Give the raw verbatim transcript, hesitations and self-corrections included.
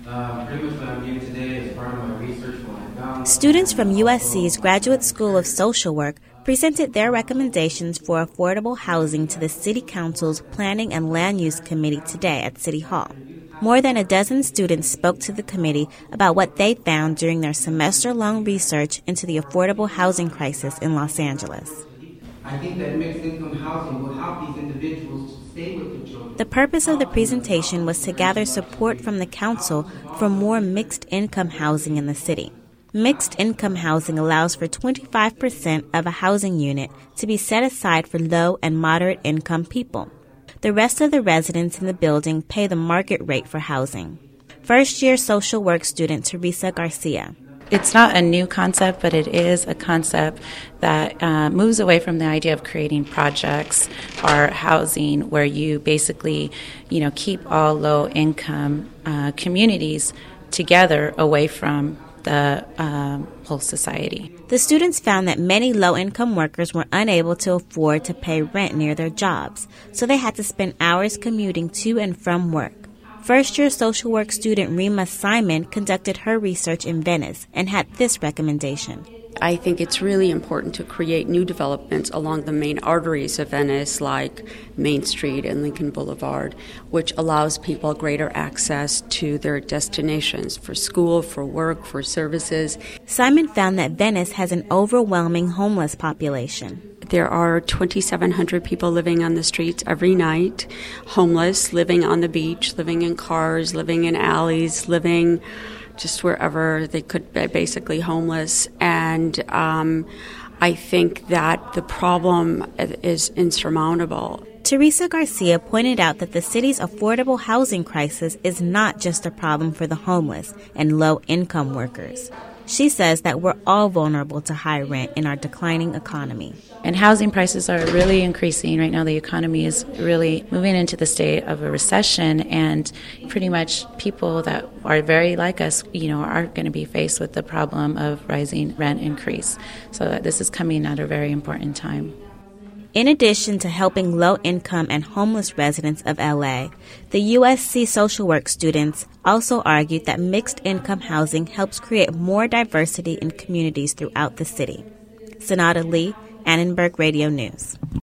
Uh, pretty much what I'm doing today is part of my research what I found. Students from U S C's Graduate School of Social Work presented their recommendations for affordable housing to the City Council's Planning and Land Use Committee today at City Hall. More than a dozen students spoke to the committee about what they found during their semester-long research into the affordable housing crisis in Los Angeles. I think that mixed-income housing will help these individuals to stay with the children. The purpose of the presentation was to gather support from the council for more mixed-income housing in the city. Mixed-income housing allows for twenty-five percent of a housing unit to be set aside for low and moderate-income people. The rest of the residents in the building pay the market rate for housing. First-year social work student Teresa Garcia. It's not a new concept, but it is a concept that uh, moves away from the idea of creating projects or housing where you basically, you know, keep all low-income uh, communities together away from the um, whole society. The students found that many low-income workers were unable to afford to pay rent near their jobs, so they had to spend hours commuting to and from work. First-year social work student Rima Simon conducted her research in Venice and had this recommendation. I think it's really important to create new developments along the main arteries of Venice, like Main Street and Lincoln Boulevard, which allows people greater access to their destinations for school, for work, for services. Simon found that Venice has an overwhelming homeless population. There are twenty-seven hundred people living on the streets every night, homeless, living on the beach, living in cars, living in alleys, living just wherever they could be, basically homeless. And um, I think that the problem is insurmountable. Teresa Garcia pointed out that the city's affordable housing crisis is not just a problem for the homeless and low-income workers. She says that we're all vulnerable to high rent in our declining economy. And housing prices are really increasing. Right now the economy is really moving into the state of a recession, and pretty much people that are very like us, you know, are going to be faced with the problem of rising rent increase. So this is coming at a very important time. In addition to helping low-income and homeless residents of L A, the U S C social work students also argued that mixed-income housing helps create more diversity in communities throughout the city. Sonata Lee, Annenberg Radio News.